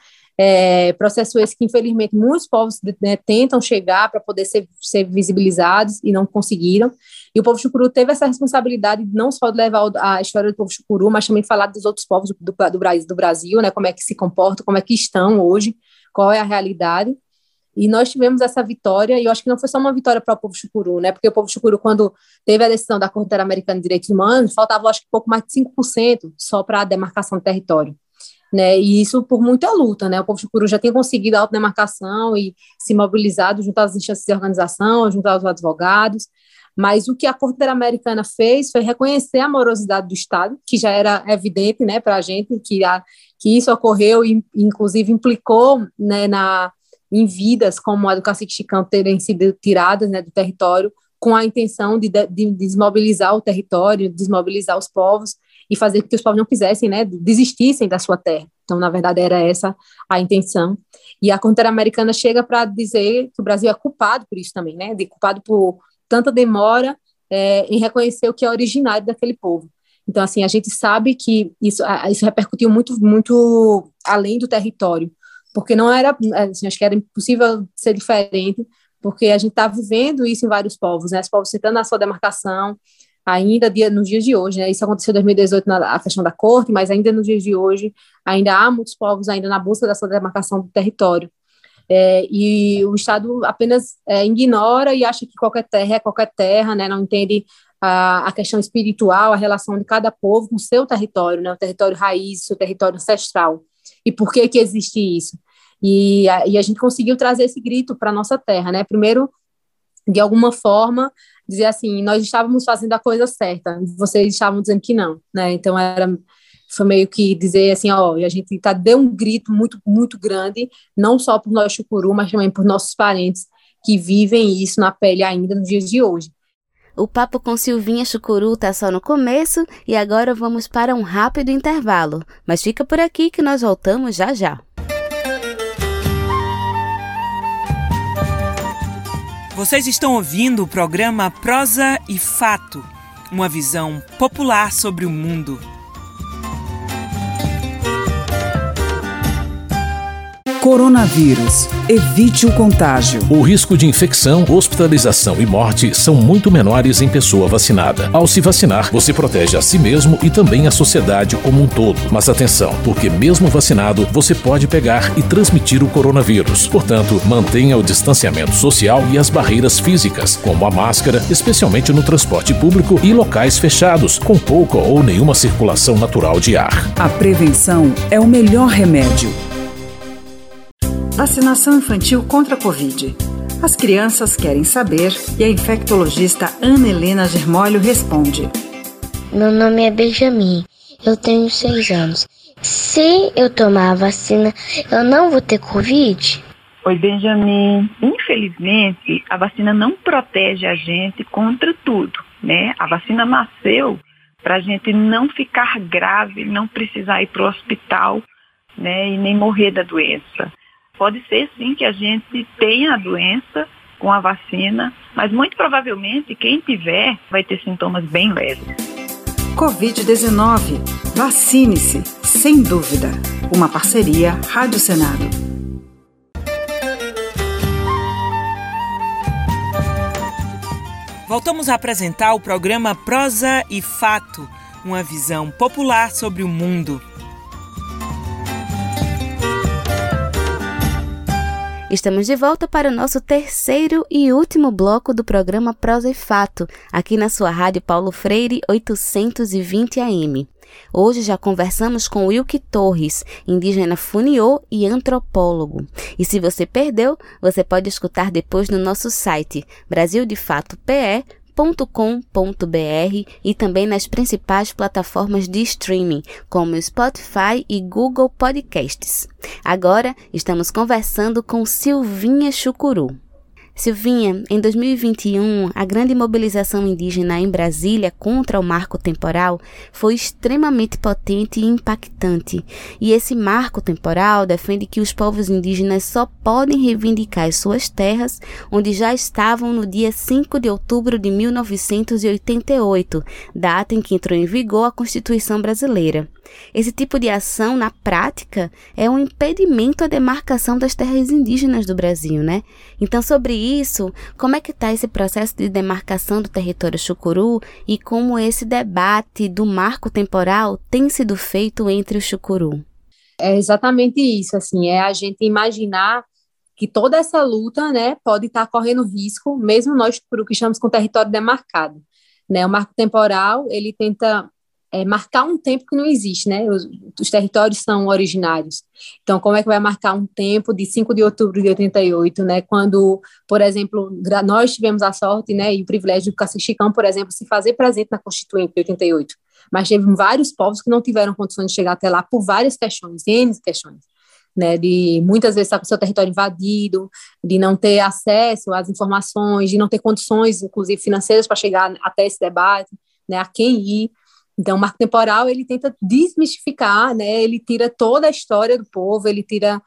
É, processo esse que, infelizmente, muitos povos, né, tentam chegar para poder ser, ser visibilizados e não conseguiram. E o povo chucuru teve essa responsabilidade não só de levar a história do povo chucuru, mas também falar dos outros povos do, do, do, Brasil, do Brasil, né, como é que se comportam, como é que estão hoje, qual é a realidade. E nós tivemos essa vitória, e eu acho que não foi só uma vitória para o povo chucuru, né, porque o povo chucuru, quando teve a decisão da Corte Interamericana de Direitos Humanos, faltava, acho que, pouco mais de cinco por cento só para a demarcação do território. Né, e isso por muita luta, né, o povo chucuru já tinha conseguido a autodemarcação e se mobilizado junto às instâncias de organização, junto aos advogados, mas o que a Corte Interamericana fez foi reconhecer a morosidade do Estado, que já era evidente, né, para a gente, que, a, que isso ocorreu e inclusive implicou, né, na, em vidas como a do Cacique Chicão terem sido tiradas, né, do território com a intenção de, de, de desmobilizar o território, desmobilizar os povos, e fazer com que os povos não quisessem, né, desistissem da sua terra. Então, na verdade, era essa a intenção. E a Corte Interamericana chega para dizer que o Brasil é culpado por isso também, né, de culpado por tanta demora é, em reconhecer o que é originário daquele povo. Então, assim, a gente sabe que isso, isso repercutiu muito, muito além do território, porque não era, assim, acho que era impossível ser diferente, porque a gente está vivendo isso em vários povos, né, os povos tentando a sua demarcação, ainda dia, nos dias de hoje, né? Isso aconteceu em dois mil e dezoito na a questão da Corte, mas ainda nos dias de hoje, ainda há muitos povos ainda na busca dessa demarcação do território. É, e o Estado apenas é, ignora e acha que qualquer terra é qualquer terra, né? Não entende a, a questão espiritual, a relação de cada povo com o seu território, né? O território raiz, o seu território ancestral. E por que que existe isso? E a, e a gente conseguiu trazer esse grito para a nossa terra, né? Primeiro, de alguma forma, dizer assim, nós estávamos fazendo a coisa certa, vocês estavam dizendo que não, né, então era, foi meio que dizer assim, ó, a gente tá, deu um grito muito, muito grande, não só por nós chucuru, mas também por nossos parentes que vivem isso na pele ainda nos dias de hoje. O papo com Silvinha Chucuru tá só no começo e agora vamos para um rápido intervalo, mas fica por aqui que nós voltamos já já. Vocês estão ouvindo o programa Prosa e Fato, uma visão popular sobre o mundo. Coronavírus. Evite o contágio. O risco de infecção, hospitalização e morte são muito menores em pessoa vacinada. Ao se vacinar, você protege a si mesmo e também a sociedade como um todo. Mas atenção, porque mesmo vacinado, você pode pegar e transmitir o coronavírus. Portanto, mantenha o distanciamento social e as barreiras físicas, como a máscara, especialmente no transporte público e locais fechados, com pouca ou nenhuma circulação natural de ar. A prevenção é o melhor remédio. Vacinação infantil contra a Covid. As crianças querem saber e a infectologista Ana Helena Germolho responde. Meu nome é Benjamin, eu tenho seis anos. Se eu tomar a vacina, eu não vou ter Covid? Oi, Benjamin. Infelizmente, a vacina não protege a gente contra tudo, né? A vacina nasceu para a gente não ficar grave, não precisar ir para o hospital, né, e nem morrer da doença. Pode ser sim que a gente tenha a doença com a vacina, mas muito provavelmente quem tiver vai ter sintomas bem leves. covid dezenove. Vacine-se, sem dúvida. Uma parceria Rádio Senado. Voltamos a apresentar o programa Prosa e Fato, uma visão popular sobre o mundo. Estamos de volta para o nosso terceiro e último bloco do programa Prosa e Fato, aqui na sua rádio Paulo Freire oitocentos e vinte A M. Hoje já conversamos com Wilke Torres, indígena funiô e antropólogo. E se você perdeu, você pode escutar depois no nosso site brasil de fato p e ponto com ponto b r e também nas principais plataformas de streaming, como Spotify e Google Podcasts. Agora, estamos conversando com Silvinha Chucuru. Silvinha, em dois mil e vinte e um, a grande mobilização indígena em Brasília contra o marco temporal foi extremamente potente e impactante. E esse marco temporal defende que os povos indígenas só podem reivindicar as suas terras onde já estavam no dia cinco de outubro de mil novecentos e oitenta e oito, data em que entrou em vigor a Constituição Brasileira. Esse tipo de ação, na prática, é um impedimento à demarcação das terras indígenas do Brasil, né? Então, sobre isso, como é que está esse processo de demarcação do território Chucuru e como esse debate do marco temporal tem sido feito entre o Chucuru? É exatamente isso, assim, é a gente imaginar que toda essa luta, né, pode estar correndo risco, mesmo nós, Chucuru, que estamos com o território demarcado, né? O marco temporal, ele tenta É, marcar um tempo que não existe, né? Os, os territórios são originários. Então, como é que vai marcar um tempo de cinco de outubro de oitenta e oito, né? Quando, por exemplo, nós tivemos a sorte, né, e o privilégio do Cacique Chicão, por exemplo, se fazer presente na Constituinte de oitenta e oito. Mas teve vários povos que não tiveram condições de chegar até lá por várias questões, N questões, né? De muitas vezes estar com o seu território invadido, de não ter acesso às informações, de não ter condições, inclusive financeiras, para chegar até esse debate, né? A quem ir. Então, o marco temporal, ele tenta desmistificar, né? Ele tira toda a história do povo, ele tira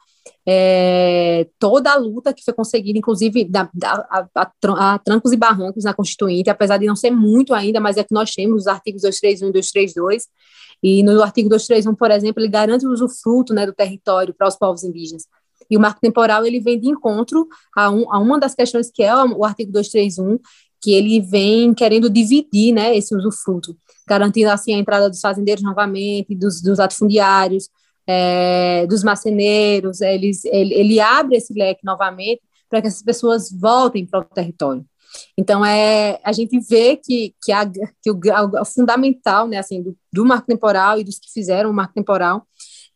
é, toda a luta que foi conseguida, inclusive da, da, a, a, a trancos e barrancos na Constituinte, apesar de não ser muito ainda, mas é que nós temos os artigos duzentos e trinta e um e duzentos e trinta e dois, e no artigo duzentos e trinta e um, por exemplo, ele garante o usufruto, né, do território para os povos indígenas. E o marco temporal, ele vem de encontro a, um, a uma das questões que é o artigo duzentos e trinta e um, que ele vem querendo dividir, né, esse usufruto, garantindo assim a entrada dos fazendeiros novamente, dos, dos latifundiários, é, dos marceneiros. Eles, ele, ele abre esse leque novamente para que essas pessoas voltem para o território. Então, é, a gente vê que, que, a, que o, o fundamental, né, assim, do, do marco temporal e dos que fizeram o marco temporal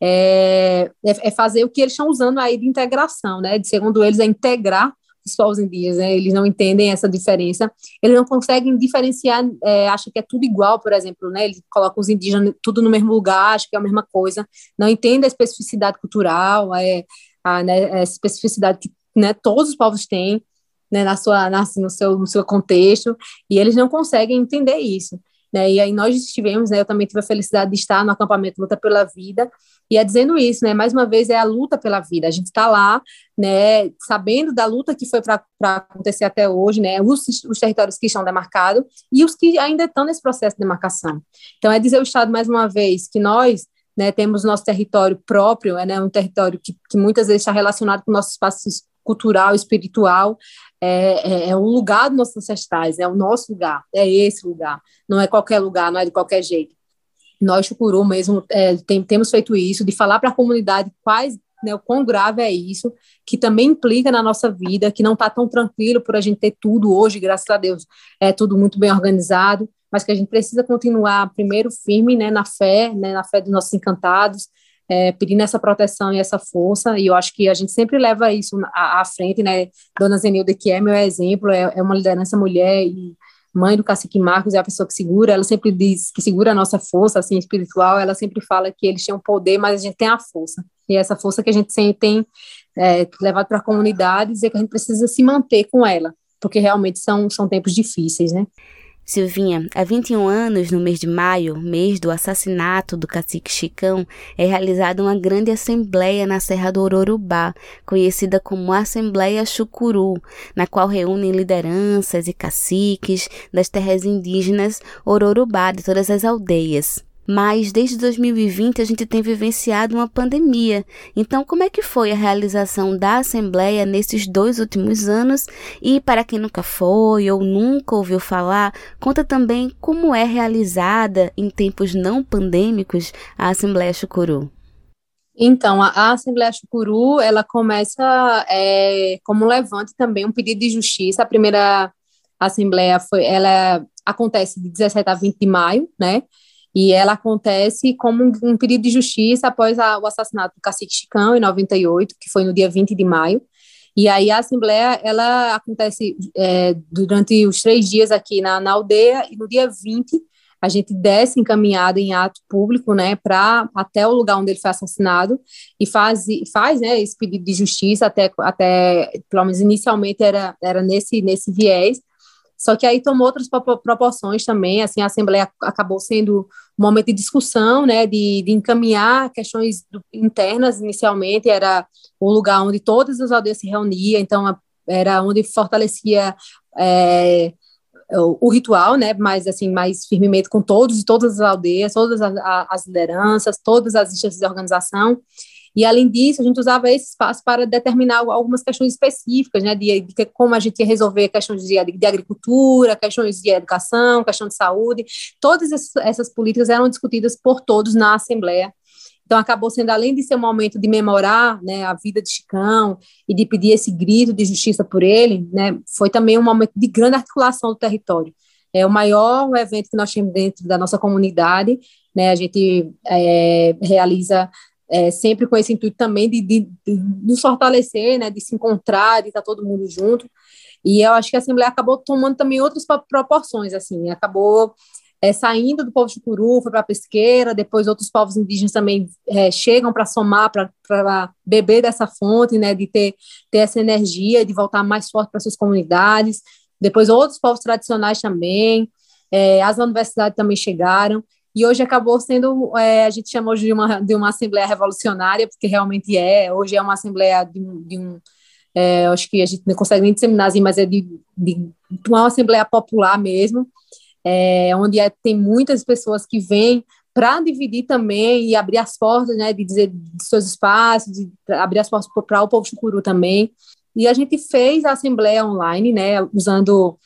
é, é, é fazer o que eles estão usando aí de integração, né, de, segundo eles, é integrar os povos indígenas, né? Eles não entendem essa diferença, eles não conseguem diferenciar, é, acham que é tudo igual, por exemplo, né? Eles colocam os indígenas tudo no mesmo lugar, acham que é a mesma coisa, não entendem a especificidade cultural, é, a, né, a especificidade que, né, todos os povos têm, né, na sua, na, no, seu, no seu contexto, e eles não conseguem entender isso. Né, e aí nós estivemos, né, eu também tive a felicidade de estar no acampamento Luta pela Vida, e é dizendo isso, né, mais uma vez é a luta pela vida, a gente está lá, né, sabendo da luta que foi para acontecer até hoje, né, os, os territórios que estão demarcados e os que ainda estão nesse processo de demarcação. Então é dizer ao Estado mais uma vez que nós, né, temos nosso território próprio, é, né, um território que, que muitas vezes está relacionado com o nosso espaço cultural, espiritual, é, é, é o lugar dos nossos ancestrais, é o nosso lugar, é esse lugar, não é qualquer lugar, não é de qualquer jeito. Nós, Chucuru mesmo, é, tem, temos feito isso, de falar para a comunidade quais, né, o quão grave é isso, que também implica na nossa vida, que não está tão tranquilo por a gente ter tudo hoje, graças a Deus, é tudo muito bem organizado, mas que a gente precisa continuar primeiro firme, né, na fé, né, na fé dos nossos encantados, É, pedindo essa proteção e essa força, e eu acho que a gente sempre leva isso à, à frente, né, Dona Zenilda, que é meu exemplo, é, é uma liderança mulher e mãe do Cacique Marcos, é a pessoa que segura, ela sempre diz que segura a nossa força, assim, espiritual, ela sempre fala que eles têm um poder, mas a gente tem a força, e essa força que a gente sempre tem é, levado para a comunidade, dizer que a gente precisa se manter com ela, porque realmente são, são tempos difíceis, né. Silvinha, há vinte e um anos, no mês de maio, mês do assassinato do cacique Chicão, é realizada uma grande assembleia na Serra do Ororubá, conhecida como Assembleia Chucuru, na qual reúnem lideranças e caciques das terras indígenas Ororubá de todas as aldeias. Mas desde dois mil e vinte a gente tem vivenciado uma pandemia. Então, como é que foi a realização da Assembleia nesses dois últimos anos? E para quem nunca foi ou nunca ouviu falar, conta também como é realizada em tempos não pandêmicos a Assembleia Chucuru. Então, a, a Assembleia Chucuru, ela começa é, como um levante também, um pedido de justiça. A primeira Assembleia foi, ela acontece de dezessete a vinte de maio, né? E ela acontece como um, um pedido de justiça após a, o assassinato do cacique Chicão, em noventa e oito, que foi no dia vinte de maio. E aí a Assembleia, ela acontece é, durante os três dias aqui na, na aldeia, e no dia vinte a gente desce encaminhado em ato público, né, para até o lugar onde ele foi assassinado, e faz, faz né, esse pedido de justiça, até, até pelo menos inicialmente era, era nesse, nesse viés. Só que aí tomou outras proporções também, assim, a Assembleia acabou sendo um momento de discussão, né, de, de encaminhar questões do, internas, inicialmente era o lugar onde todas as aldeias se reuniam, então era onde fortalecia é, o, o ritual, né, mais, assim, mais firmemente com todos e todas as aldeias, todas as, as lideranças, todas as instâncias de organização. E, além disso, a gente usava esse espaço para determinar algumas questões específicas, né, de, de como a gente ia resolver questões de, de agricultura, questões de educação, questão de saúde. Todas essas, essas políticas eram discutidas por todos na Assembleia. Então, acabou sendo, além de ser um momento de memorar, né, a vida de Chicão e de pedir esse grito de justiça por ele, né, foi também um momento de grande articulação do território. É o maior evento que nós temos dentro da nossa comunidade, né, a gente é, realiza... É, sempre com esse intuito também de, de, de nos fortalecer, né, de se encontrar, de estar todo mundo junto, e eu acho que a Assembleia acabou tomando também outras proporções, assim, acabou é, saindo do povo chucuru, foi para a pesqueira, depois outros povos indígenas também é, chegam para somar, para beber dessa fonte, né, de ter, ter essa energia, de voltar mais forte para suas comunidades, depois outros povos tradicionais também, é, as universidades também chegaram. E hoje acabou sendo, é, a gente chamou de uma, de uma Assembleia Revolucionária, porque realmente é, hoje é uma Assembleia de, de um, é, acho que a gente não consegue nem disseminar assim, mas é de, de uma Assembleia Popular mesmo, é, onde é, tem muitas pessoas que vêm para dividir também e abrir as portas, né, de dizer de seus espaços, de abrir as portas para o povo chucuru também. E a gente fez a Assembleia online, né, usando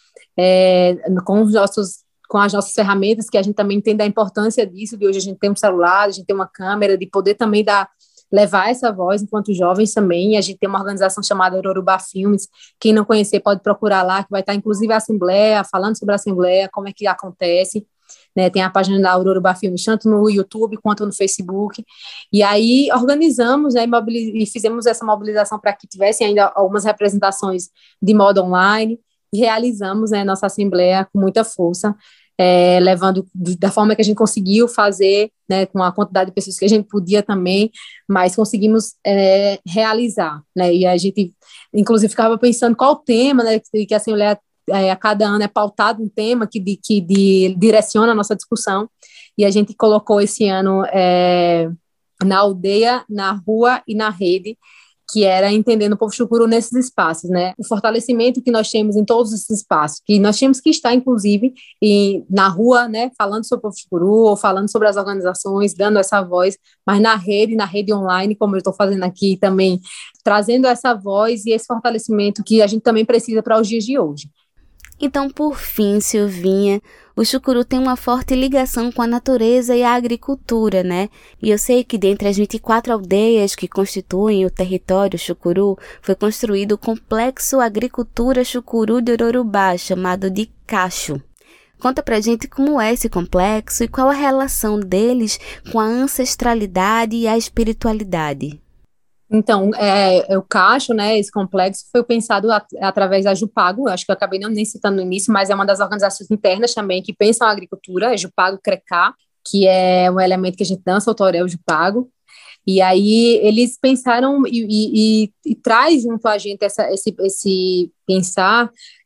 é, com os nossos com as nossas ferramentas, que a gente também entende a importância disso, de hoje a gente tem um celular, a gente tem uma câmera, de poder também dar, levar essa voz enquanto jovens também. A gente tem uma organização chamada Ororubá Filmes, quem não conhecer pode procurar lá, que vai estar inclusive a Assembleia, falando sobre a Assembleia, como é que acontece, né? Tem a página da Ororubá Filmes, tanto no YouTube quanto no Facebook, e aí organizamos, né, e fizemos essa mobilização para que tivessem ainda algumas representações de modo online, e realizamos, né, nossa Assembleia com muita força, É, levando da forma que a gente conseguiu fazer, né, com a quantidade de pessoas que a gente podia também, mas conseguimos é, realizar, né, e a gente, inclusive, ficava pensando qual o tema, né, que a Assembleia, é, a cada ano é pautado um tema que, de, que de, direciona a nossa discussão, e a gente colocou esse ano é, na aldeia, na rua e na rede, que era entendendo o povo chucuru nesses espaços, né? O fortalecimento que nós temos em todos esses espaços, que nós temos que estar, inclusive, em, na rua, né, falando sobre o povo chucuru, ou falando sobre as organizações, dando essa voz, mas na rede, na rede online, como eu estou fazendo aqui também, trazendo essa voz e esse fortalecimento que a gente também precisa para os dias de hoje. Então, por fim, Silvinha, o chucuru tem uma forte ligação com a natureza e a agricultura, né? E eu sei que dentre as vinte e quatro aldeias que constituem o território chucuru, foi construído o Complexo Agricultura Chucuru de Ororubá, chamado de Cacho. Conta pra gente como é esse complexo e qual a relação deles com a ancestralidade e a espiritualidade. Então, é, é o Cacho, né, esse complexo foi pensado at- através da Jupago, acho que eu acabei não nem citando no início, mas é uma das organizações internas também que pensam a agricultura, é Jupago Crecá, que é um elemento que a gente dança, o Torel Jupago, e aí eles pensaram e, e, e, e traz junto a gente essa, esse, esse pensar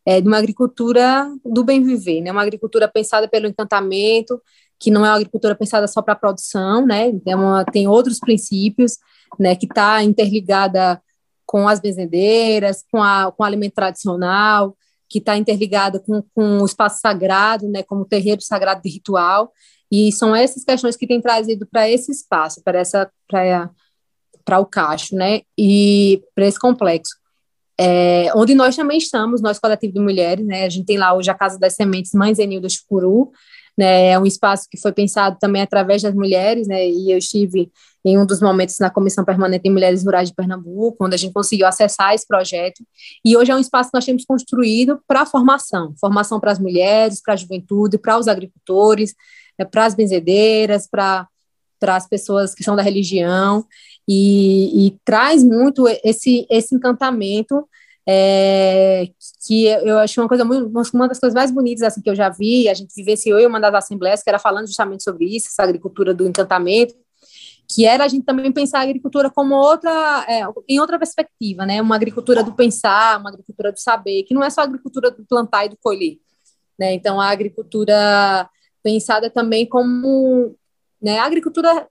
é, de uma agricultura do bem viver, né? Uma agricultura pensada pelo encantamento, que não é uma agricultura pensada só para a produção, né? É uma, tem outros princípios, né? Que está interligada com as benzedeiras, com, a, com o alimento tradicional, que está interligada com, com o espaço sagrado, né? Como o terreiro sagrado de ritual. E são essas questões que têm trazido para esse espaço, para essa para para o Cacho, né? E para esse complexo. É, onde nós também estamos, nós coletivo de mulheres, né, a gente tem lá hoje a Casa das Sementes Mãe Zenilda Chucuru, né, é um espaço que foi pensado também através das mulheres, né, e eu estive em um dos momentos na Comissão Permanente de Mulheres Rurais de Pernambuco, onde a gente conseguiu acessar esse projeto, e hoje é um espaço que nós temos construído para a formação, formação para as mulheres, para a juventude, para os agricultores, né, para as benzedeiras, para, para as pessoas que são da religião, E, e traz muito esse, esse encantamento, é, que eu acho uma coisa muito, uma das coisas mais bonitas assim, que eu já vi. A gente vivenciou em uma das assembleias que era falando justamente sobre isso, essa agricultura do encantamento, que era a gente também pensar a agricultura como outra, é, em outra perspectiva, né? Uma agricultura do pensar, uma agricultura do saber, que não é só a agricultura do plantar e do colher, né? Então a agricultura pensada também como, né, a agricultura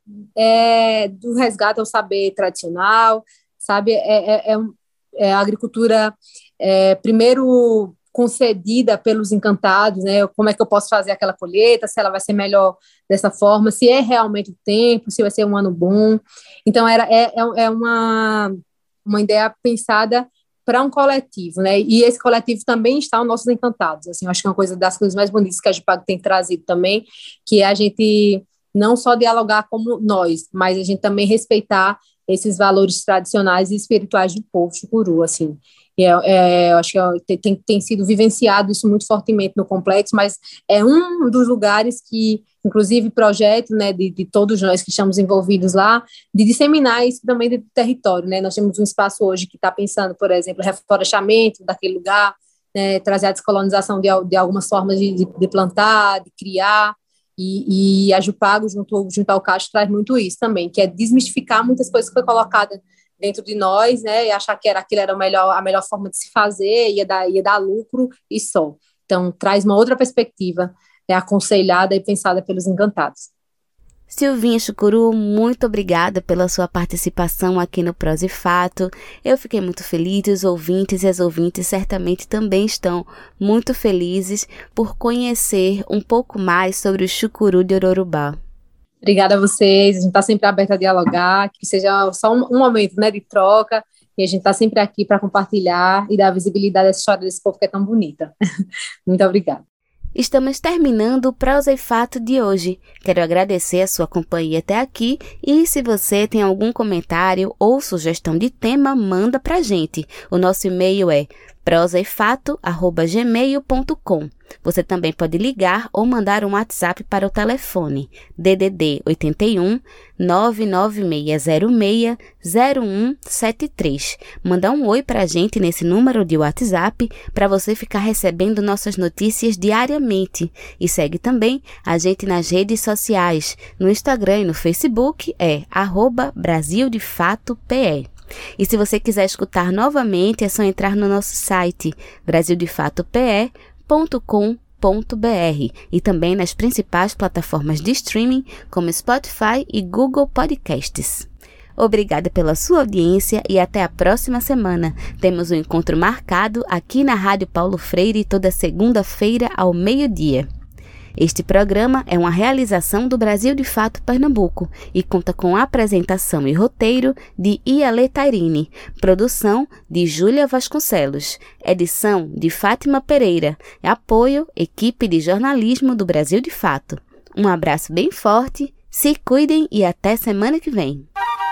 é, do resgate ao saber tradicional, sabe, é, é, é a agricultura é, primeiro concedida pelos encantados, né, como é que eu posso fazer aquela colheita, se ela vai ser melhor dessa forma, se é realmente o tempo, se vai ser um ano bom. Então era, é, é uma, uma ideia pensada para um coletivo, né, e esse coletivo também está os nossos encantados, assim, eu acho que é uma coisa das coisas mais bonitas que a Jupago tem trazido também, que é a gente não só dialogar como nós, mas a gente também respeitar esses valores tradicionais e espirituais do povo chucuru, assim. E é, é, eu acho que tem, tem sido vivenciado isso muito fortemente no complexo, mas é um dos lugares que, inclusive, projeto, né, de, de todos nós que estamos envolvidos lá, de disseminar isso também do território, né. Nós temos um espaço hoje que está pensando, por exemplo, reflorestamento daquele lugar, né, trazer a descolonização de, de algumas formas de, de, de plantar, de criar. E, e a Jupago, junto, junto ao Cacho, traz muito isso também, que é desmistificar muitas coisas que foi colocada dentro de nós, né, e achar que era, aquilo era a melhor, a melhor forma de se fazer, ia dar, ia dar lucro e só. Então, traz uma outra perspectiva, é aconselhada e pensada pelos encantados. Silvinha Chucuru, muito obrigada pela sua participação aqui no Prosa e Fato. Eu fiquei muito feliz, os ouvintes e as ouvintes certamente também estão muito felizes por conhecer um pouco mais sobre o Chucuru de Ororubá. Obrigada a vocês, a gente está sempre aberta a dialogar, que seja só um, um momento, né, de troca, e a gente está sempre aqui para compartilhar e dar visibilidade a essa história desse povo que é tão bonita. Muito obrigada. Estamos terminando o Prosa e Fato de hoje. Quero agradecer a sua companhia até aqui e se você tem algum comentário ou sugestão de tema, manda pra gente. O nosso e-mail é prosa e fato arroba gmail ponto com. Você também pode ligar ou mandar um WhatsApp para o telefone D D D oito um, nove nove seis zero seis, zero um sete três. Manda um oi para a gente nesse número de WhatsApp para você ficar recebendo nossas notícias diariamente. E segue também a gente nas redes sociais. No Instagram e no Facebook é arroba Brasil de Fato P E. E se você quiser escutar novamente, é só entrar no nosso site brasil de fato p e ponto com ponto b r e também nas principais plataformas de streaming como Spotify e Google Podcasts. Obrigada pela sua audiência e até a próxima semana. Temos um encontro marcado aqui na Rádio Paulo Freire toda segunda-feira ao meio-dia. Este programa é uma realização do Brasil de Fato Pernambuco e conta com apresentação e roteiro de Iale Tairine, produção de Júlia Vasconcelos, edição de Fátima Pereira, apoio equipe de jornalismo do Brasil de Fato. Um abraço bem forte, se cuidem e até semana que vem.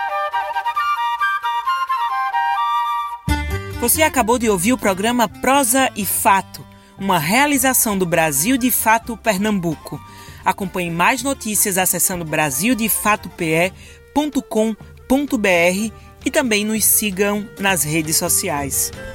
Você acabou de ouvir o programa Prosa e Fato, uma realização do Brasil de Fato Pernambuco. Acompanhe mais notícias acessando brasil de fato p e ponto com ponto b r e também nos sigam nas redes sociais.